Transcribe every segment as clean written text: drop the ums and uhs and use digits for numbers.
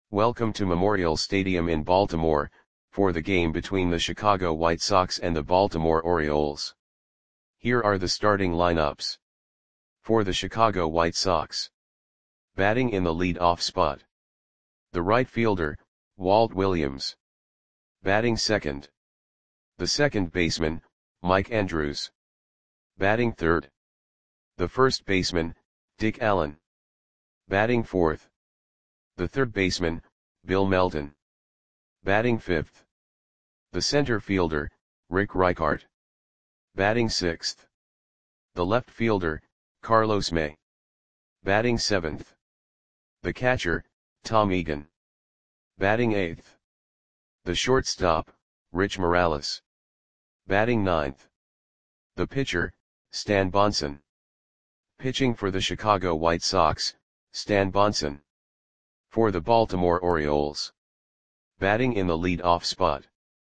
Welcome to Memorial Stadium in Baltimore, for the game between the Chicago White Sox and the Baltimore Orioles. Here are the starting lineups. For the Chicago White Sox. Batting in the lead-off spot. The right fielder, Walt Williams. Batting second. The second baseman, Mike Andrews. Batting third. The first baseman, Dick Allen. Batting fourth. The third baseman, Bill Melton. Batting fifth. The center fielder, Rick Reichart. Batting sixth. The left fielder, Carlos May. Batting seventh. The catcher, Tom Egan. Batting eighth. The shortstop, Rich Morales. Batting ninth. The pitcher, Stan Bonson. Pitching for the Chicago White Sox, Stan Bonson. For the Baltimore Orioles. Batting in the lead-off spot.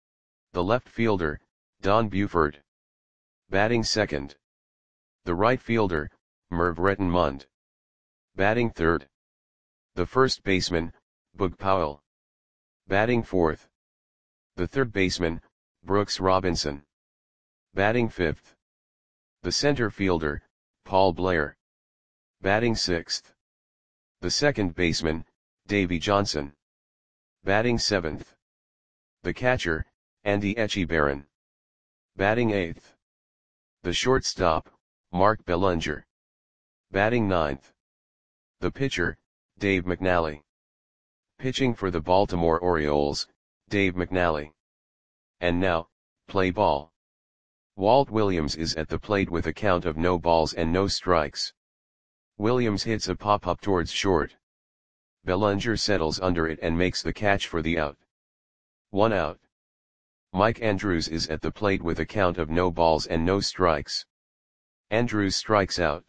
The left fielder, Don Buford. Batting second. The right fielder, Merv Rettenmund. Batting third. The first baseman, Boog Powell. Batting fourth. The third baseman, Brooks Robinson. Batting fifth. The center fielder, Paul Blair. Batting sixth. The second baseman, Davey Johnson. Batting seventh. The catcher, Andy Etchebarren. Batting eighth. The shortstop, Mark Belanger. Batting ninth. The pitcher, Dave McNally. Pitching for the Baltimore Orioles, Dave McNally. And now, play ball. Walt Williams is at the plate with a count of no balls and no strikes. Williams hits a pop-up towards short. Belanger settles under it and makes the catch for the out. 1 out. Mike Andrews is at the plate with a count of no balls and no strikes. Andrews strikes out.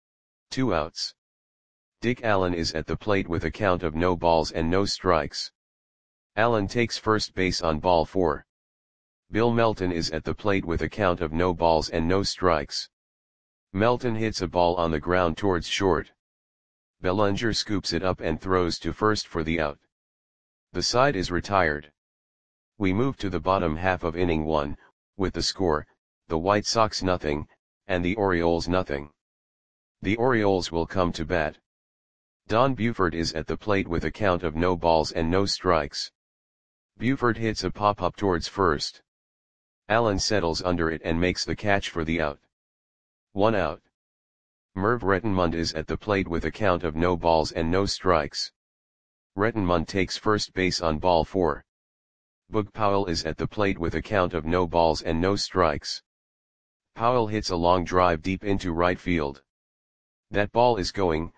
2 outs. Dick Allen is at the plate with a count of no balls and no strikes. Allen takes first base on ball 4. Bill Melton is at the plate with a count of no balls and no strikes. Melton hits a ball on the ground towards short. Belanger scoops it up and throws to first for the out. The side is retired. We move to the bottom half of inning 1, with the score, the White Sox 0, and the Orioles 0. The Orioles will come to bat. Don Buford is at the plate with a count of no balls and no strikes. Buford hits a pop-up towards first. Allen settles under it and makes the catch for the out. 1 out. Merv Rettenmund is at the plate with a count of no balls and no strikes. Rettenmund takes first base on ball 4. Boog Powell is at the plate with a count of no balls and no strikes. Powell hits a long drive deep into right field. That ball is gone.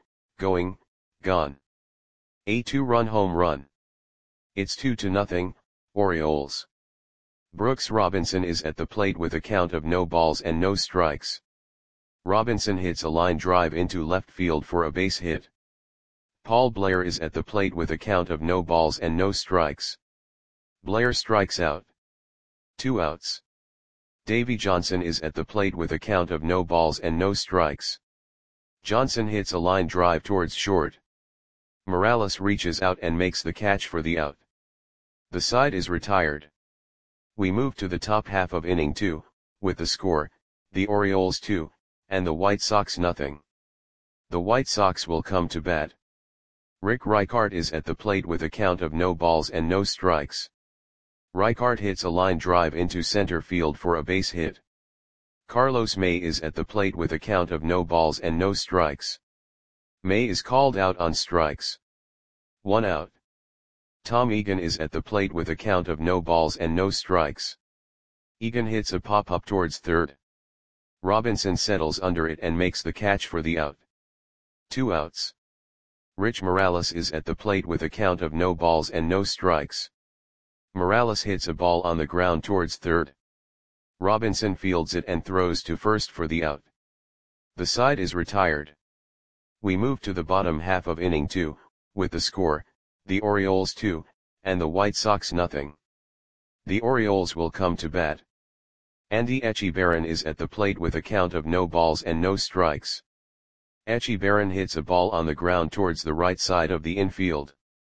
A 2-run home run. It's 2-0, Orioles. Brooks Robinson is at the plate with a count of no balls and no strikes. Robinson hits a line drive into left field for a base hit. Paul Blair is at the plate with a count of no balls and no strikes. Blair strikes out. 2 outs. Davey Johnson is at the plate with a count of no balls and no strikes. Johnson hits a line drive towards short. Morales reaches out and makes the catch for the out. The side is retired. We move to the top half of inning 2, with the score, the Orioles 2, and the White Sox 0. The White Sox will come to bat. Rick Reichart is at the plate with a count of no balls and no strikes. Reichart hits a line drive into center field for a base hit. Carlos May is at the plate with a count of no balls and no strikes. May is called out on strikes. 1 out. Tom Egan is at the plate with a count of no balls and no strikes. Egan hits a pop-up towards third. Robinson settles under it and makes the catch for the out. 2 outs. Rich Morales is at the plate with a count of no balls and no strikes. Morales hits a ball on the ground towards third. Robinson fields it and throws to first for the out. The side is retired. We move to the bottom half of inning 2, with the score, the Orioles 2, and the White Sox 0. The Orioles will come to bat. Andy Etchebarren is at the plate with a count of no balls and no strikes. Etchebarren hits a ball on the ground towards the right side of the infield.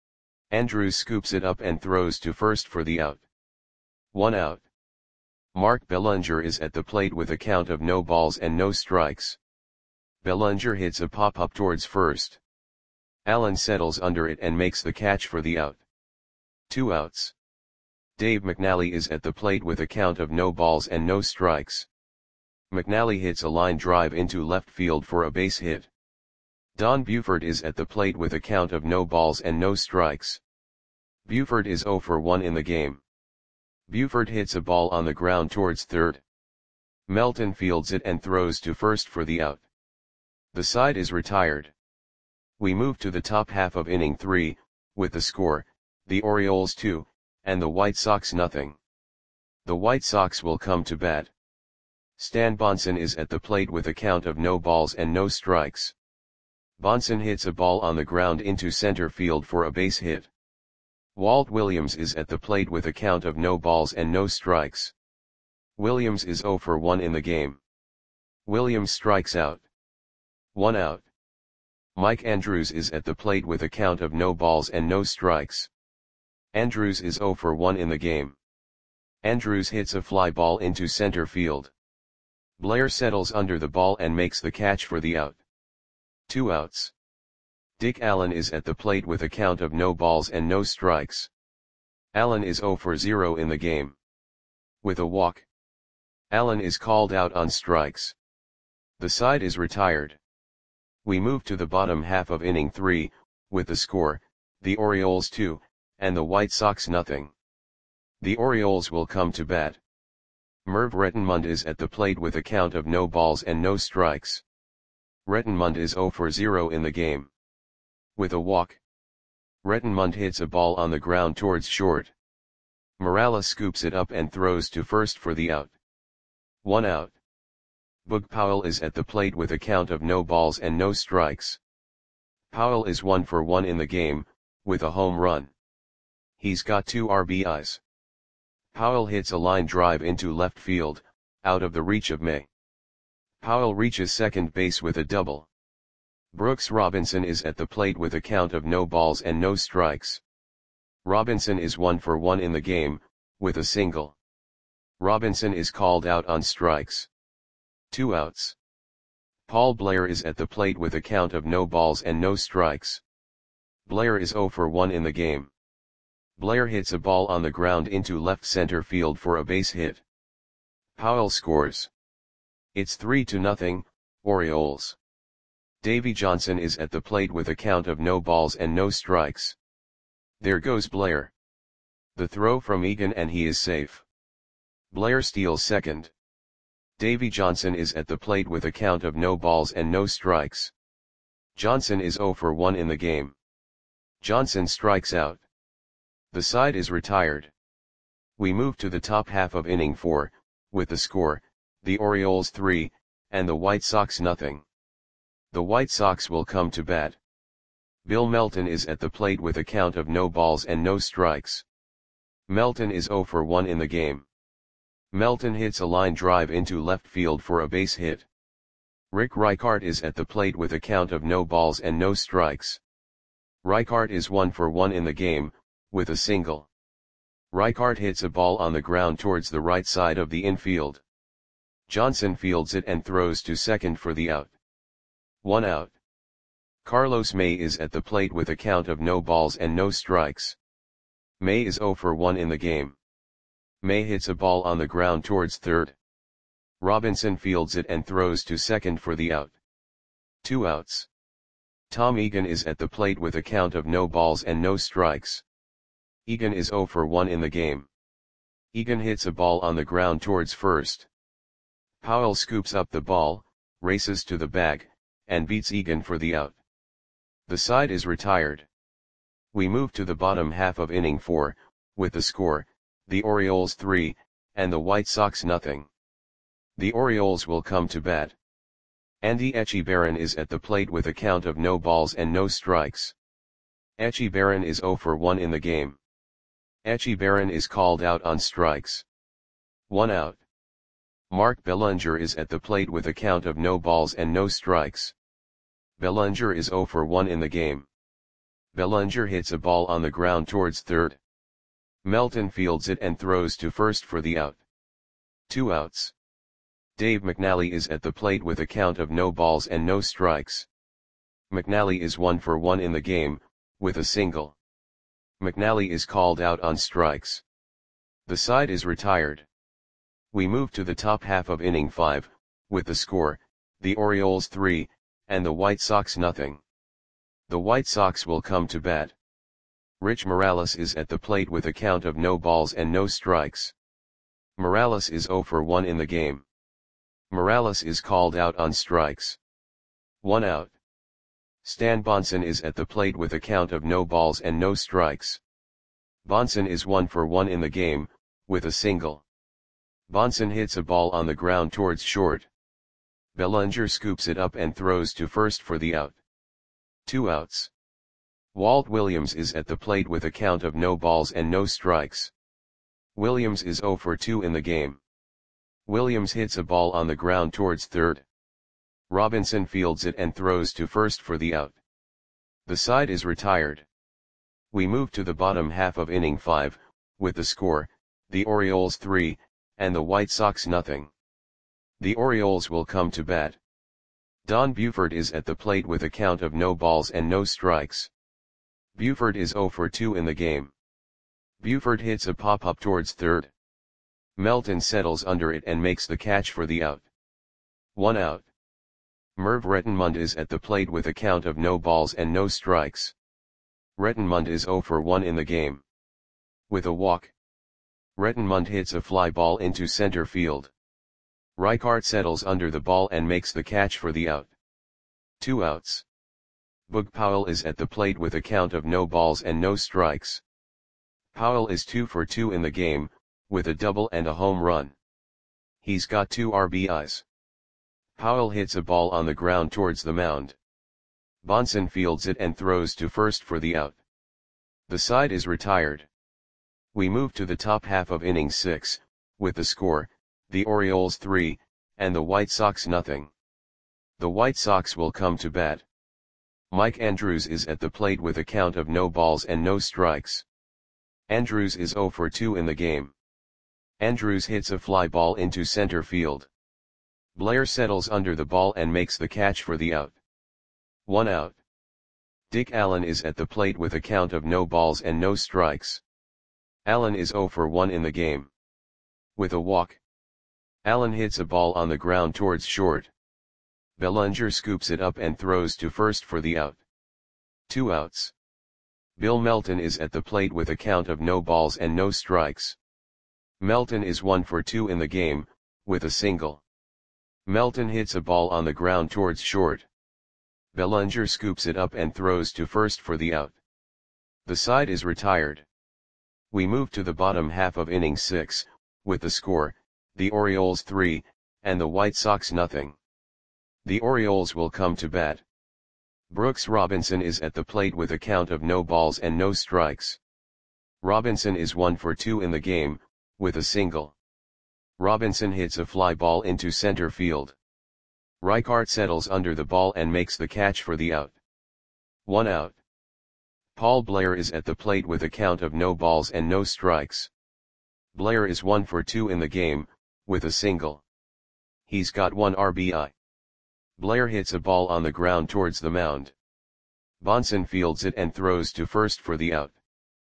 Andrews scoops it up and throws to first for the out. 1 out. Mark Bellinger is at the plate with a count of no balls and no strikes. Bellinger hits a pop-up towards first. Allen settles under it and makes the catch for the out. 2 outs. Dave McNally is at the plate with a count of no balls and no strikes. McNally hits a line drive into left field for a base hit. Don Buford is at the plate with a count of no balls and no strikes. Buford is 0 for 1 in the game. Buford hits a ball on the ground towards third. Melton fields it and throws to first for the out. The side is retired. We move to the top half of inning 3, with the score, the Orioles 2, and the White Sox nothing. The White Sox will come to bat. Stan Bonson is at the plate with a count of no balls and no strikes. Bonson hits a ball on the ground into center field for a base hit. Walt Williams is at the plate with a count of no balls and no strikes. Williams is 0 for 1 in the game. Williams strikes out. 1 out. Mike Andrews is at the plate with a count of no balls and no strikes. Andrews is 0 for 1 in the game. Andrews hits a fly ball into center field. Blair settles under the ball and makes the catch for the out. 2 outs. Dick Allen is at the plate with a count of no balls and no strikes. Allen is 0 for 0 in the game. With a walk. Allen is called out on strikes. The side is retired. We move to the bottom half of inning 3, with the score, the Orioles 2, and the White Sox nothing. The Orioles will come to bat. Merv Rettenmund is at the plate with a count of no balls and no strikes. Rettenmund is 0 for 0 in the game. With a walk. Rettenmund hits a ball on the ground towards short. Morales scoops it up and throws to first for the out. 1 out. Boog Powell is at the plate with a count of no balls and no strikes. Powell is 1 for 1 in the game, with a home run. He's got 2 RBIs. Powell hits a line drive into left field, out of the reach of May. Powell reaches second base with a double. Brooks Robinson is at the plate with a count of no balls and no strikes. Robinson is 1 for 1 in the game, with a single. Robinson is called out on strikes. 2 outs. Paul Blair is at the plate with a count of no balls and no strikes. Blair is 0 for 1 in the game. Blair hits a ball on the ground into left center field for a base hit. Powell scores. It's 3-0, Orioles. Davy Johnson is at the plate with a count of no balls and no strikes. There goes Blair. The throw from Egan and he is safe. Blair steals second. Davy Johnson is at the plate with a count of no balls and no strikes. Johnson is 0 for 1 in the game. Johnson strikes out. The side is retired. We move to the top half of inning 4, with the score, the Orioles 3, and the White Sox nothing. The White Sox will come to bat. Bill Melton is at the plate with a count of no balls and no strikes. Melton is 0 for 1 in the game. Melton hits a line drive into left field for a base hit. Rick Reichart is at the plate with a count of no balls and no strikes. Reichart is 1 for 1 in the game, with a single. Reichart hits a ball on the ground towards the right side of the infield. Johnson fields it and throws to second for the out. 1 out. Carlos May is at the plate with a count of no balls and no strikes. May is 0 for 1 in the game. May hits a ball on the ground towards third. Robinson fields it and throws to second for the out. 2 outs. Tom Egan is at the plate with a count of no balls and no strikes. Egan is 0 for 1 in the game. Egan hits a ball on the ground towards first. Powell scoops up the ball, races to the bag, and beats Egan for the out. The side is retired. We move to the bottom half of inning 4, with the score, the Orioles 3, and the White Sox nothing. The Orioles will come to bat. Andy Etchebarren is at the plate with a count of no balls and no strikes. Etchebarren is 0 for 1 in the game. Etchebarren is called out on strikes. 1 out. Mark Bellinger is at the plate with a count of no balls and no strikes. Bellinger is 0 for 1 in the game. Bellinger hits a ball on the ground towards third. Melton fields it and throws to first for the out. 2 outs. Dave McNally is at the plate with a count of no balls and no strikes. McNally is 1 for 1 in the game, with a single. McNally is called out on strikes. The side is retired. We move to the top half of inning 5, with the score, the Orioles 3, and the White Sox nothing. The White Sox will come to bat. Rich Morales is at the plate with a count of no balls and no strikes. Morales is 0 for 1 in the game. Morales is called out on strikes. 1 out. Stan Bonson is at the plate with a count of no balls and no strikes. Bonson is 1 for 1 in the game, with a single. Bonson hits a ball on the ground towards short. Bellinger scoops it up and throws to first for the out. 2 outs. Walt Williams is at the plate with a count of no balls and no strikes. Williams is 0 for 2 in the game. Williams hits a ball on the ground towards third. Robinson fields it and throws to first for the out. The side is retired. We move to the bottom half of inning 5, with the score, the Orioles 3, and the White Sox nothing. The Orioles will come to bat. Don Buford is at the plate with a count of no balls and no strikes. Buford is 0 for 2 in the game. Buford hits a pop-up towards third. Melton settles under it and makes the catch for the out. 1 out. Merv Rettenmund is at the plate with a count of no balls and no strikes. Rettenmund is 0 for 1 in the game. With a walk, Rettenmund hits a fly ball into center field. Reichart settles under the ball and makes the catch for the out. 2 outs. Boog Powell is at the plate with a count of no balls and no strikes. Powell is 2 for 2 in the game, with a double and a home run. He's got 2 RBIs. Powell hits a ball on the ground towards the mound. Bonson fields it and throws to first for the out. The side is retired. We move to the top half of inning 6, with the score, the Orioles 3, and the White Sox nothing. The White Sox will come to bat. Mike Andrews is at the plate with a count of no balls and no strikes. Andrews is 0 for 2 in the game. Andrews hits a fly ball into center field. Blair settles under the ball and makes the catch for the out. 1 out. Dick Allen is at the plate with a count of no balls and no strikes. Allen is 0 for 1 in the game. With a walk, Allen hits a ball on the ground towards short. Bellinger scoops it up and throws to first for the out. 2 outs. Bill Melton is at the plate with a count of no balls and no strikes. Melton is 1 for 2 in the game, with a single. Melton hits a ball on the ground towards short. Bellinger scoops it up and throws to first for the out. The side is retired. We move to the bottom half of inning 6, with the score, the Orioles 3, and the White Sox nothing. The Orioles will come to bat. Brooks Robinson is at the plate with a count of no balls and no strikes. Robinson is 1 for 2 in the game, with a single. Robinson hits a fly ball into center field. Reichart settles under the ball and makes the catch for the out. 1 out. Paul Blair is at the plate with a count of no balls and no strikes. Blair is 1 for 2 in the game, with a single. He's got 1 RBI. Blair hits a ball on the ground towards the mound. Bonson fields it and throws to first for the out.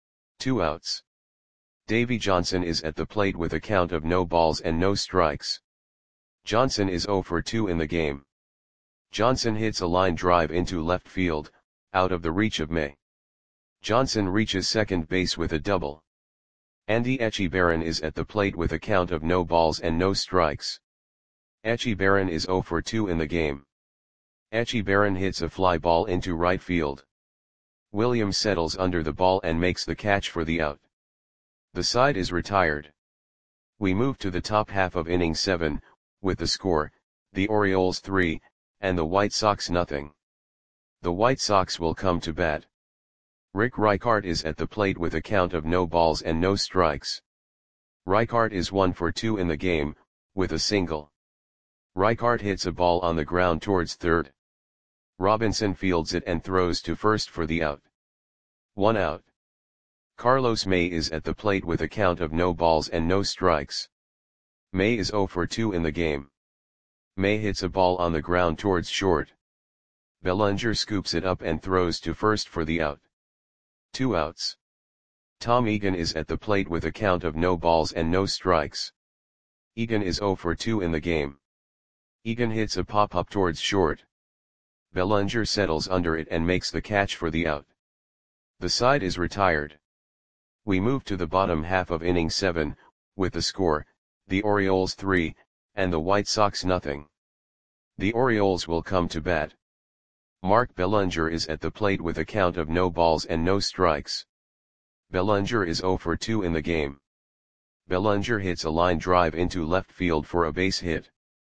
2 outs. Davy Johnson is at the plate with a count of no balls and no strikes. Johnson is 0 for 2 in the game. Johnson hits a line drive into left field, out of the reach of May. Johnson reaches second base with a double. Andy Echebarren is at the plate with a count of no balls and no strikes. Echebarren is 0 for 2 in the game. Echebarren hits a fly ball into right field. Williams settles under the ball and makes the catch for the out. The side is retired. We move to the top half of inning 7, with the score, the Orioles 3, and the White Sox nothing. The White Sox will come to bat. Rick Reichart is at the plate with a count of no balls and no strikes. Reichart is 1 for 2 in the game, with a single. Reichart hits a ball on the ground towards third. Robinson fields it and throws to first for the out. 1 out. Carlos May is at the plate with a count of no balls and no strikes. May is 0 for 2 in the game. May hits a ball on the ground towards short. Bellinger scoops it up and throws to first for the out. 2 outs. Tom Egan is at the plate with a count of no balls and no strikes. Egan is 0 for 2 in the game. Egan hits a pop-up towards short. Bellinger settles under it and makes the catch for the out. The side is retired. We move to the bottom half of inning 7, with the score, the Orioles 3, and the White Sox nothing. The Orioles will come to bat. Mark Bellinger is at the plate with a count of no balls and no strikes. Bellinger is 0 for 2 in the game. Bellinger hits a line drive into left field for a base hit.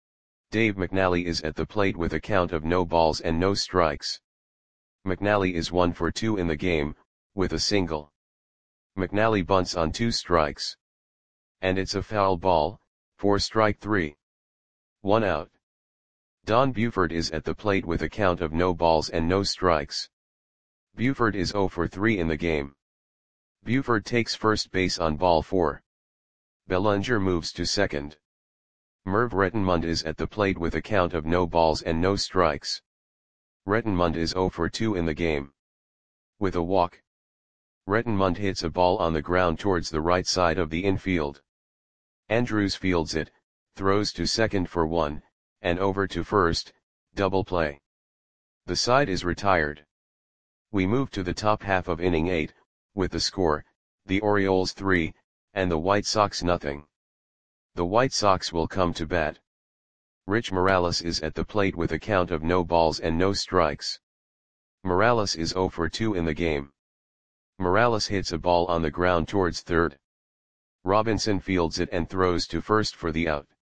Dave McNally is at the plate with a count of no balls and no strikes. McNally is 1 for 2 in the game, with a single. McNally bunts on 2 strikes. And it's a foul ball, for strike 3. 1 out. Don Buford is at the plate with a count of no balls and no strikes. Buford is 0 for 3 in the game. Buford takes first base on ball 4. Bellinger moves to second. Merv Rettenmund is at the plate with a count of no balls and no strikes. Rettenmund is 0 for 2 in the game. With a walk. Rettenmund hits a ball on the ground towards the right side of the infield. Andrews fields it, throws to second for 1, and over to first, double play. The side is retired. We move to the top half of inning 8, with the score, the Orioles 3, and the White Sox nothing. The White Sox will come to bat. Rich Morales is at the plate with a count of no balls and no strikes. Morales is 0 for 2 in the game. Morales hits a ball on the ground towards third. Robinson fields it and throws to first for the out.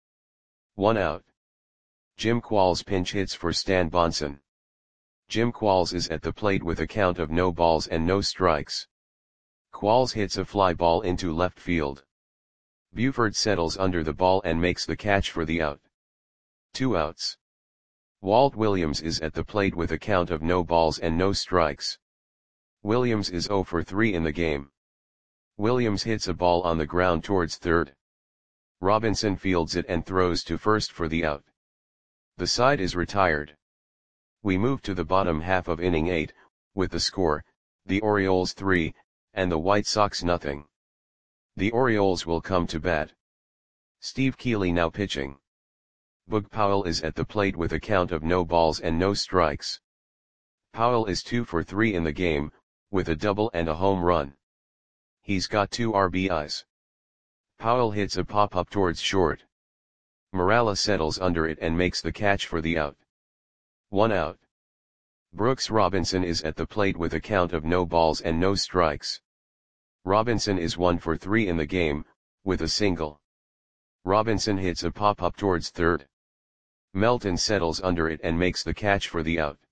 1 out. Jim Qualls pinch hits for Stan Bonson. Jim Qualls is at the plate with a count of no balls and no strikes. Qualls hits a fly ball into left field. Buford settles under the ball and makes the catch for the out. 2 outs. Walt Williams is at the plate with a count of no balls and no strikes. Williams is 0 for 3 in the game. Williams hits a ball on the ground towards third. Robinson fields it and throws to first for the out. The side is retired. We move to the bottom half of inning 8, with the score, the Orioles 3, and the White Sox nothing. The Orioles will come to bat. Steve Keeley now pitching. Boog Powell is at the plate with a count of no balls and no strikes. Powell is 2 for 3 in the game, with a double and a home run. He's got 2 RBIs. Powell hits a pop-up towards short. Morales settles under it and makes the catch for the out. 1 out. Brooks Robinson is at the plate with a count of no balls and no strikes. Robinson is 1 for 3 in the game, with a single. Robinson hits a pop-up towards third. Melton settles under it and makes the catch for the out.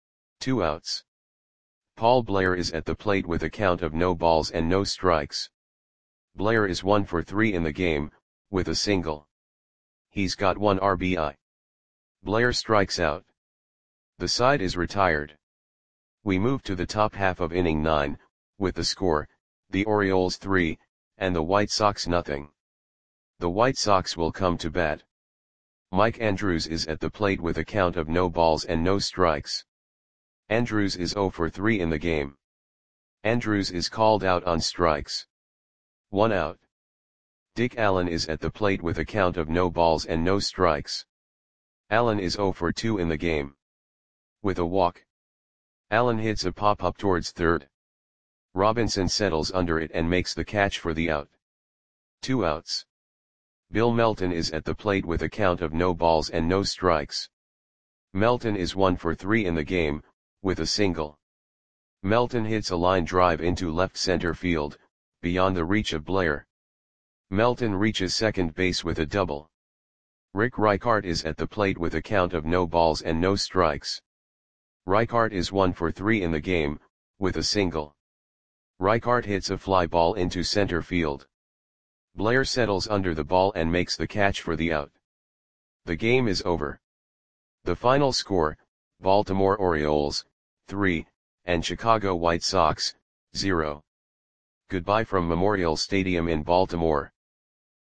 2 outs. Paul Blair is at the plate with a count of no balls and no strikes. Blair is 1 for 3 in the game, with a single. He's got 1 RBI. Blair strikes out. The side is retired. We move to the top half of inning 9, with the score, the Orioles 3, and the White Sox nothing. The White Sox will come to bat. Mike Andrews is at the plate with a count of no balls and no strikes. Andrews is 0 for 3 in the game. Andrews is called out on strikes. 1 out. Dick Allen is at the plate with a count of no balls and no strikes. Allen is 0 for 2 in the game. With a walk. Allen hits a pop-up towards third. Robinson settles under it and makes the catch for the out. 2 outs. Bill Melton is at the plate with a count of no balls and no strikes. Melton is 1 for 3 in the game, with a single. Melton hits a line drive into left center field, beyond the reach of Blair. Melton reaches second base with a double. Rick Reichart is at the plate with a count of no balls and no strikes. Reichart is 1 for 3 in the game, with a single. Reichart hits a fly ball into center field. Blair settles under the ball and makes the catch for the out. The game is over. The final score, Baltimore Orioles, 3, and Chicago White Sox, 0. Goodbye from Memorial Stadium in Baltimore.